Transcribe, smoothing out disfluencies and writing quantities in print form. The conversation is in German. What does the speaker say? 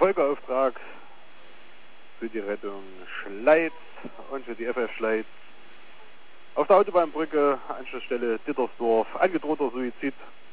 Folgeauftrag für die Rettung Schleiz und für die FF Schleiz auf der Autobahnbrücke, Anschlussstelle Dittersdorf, angedrohter Suizid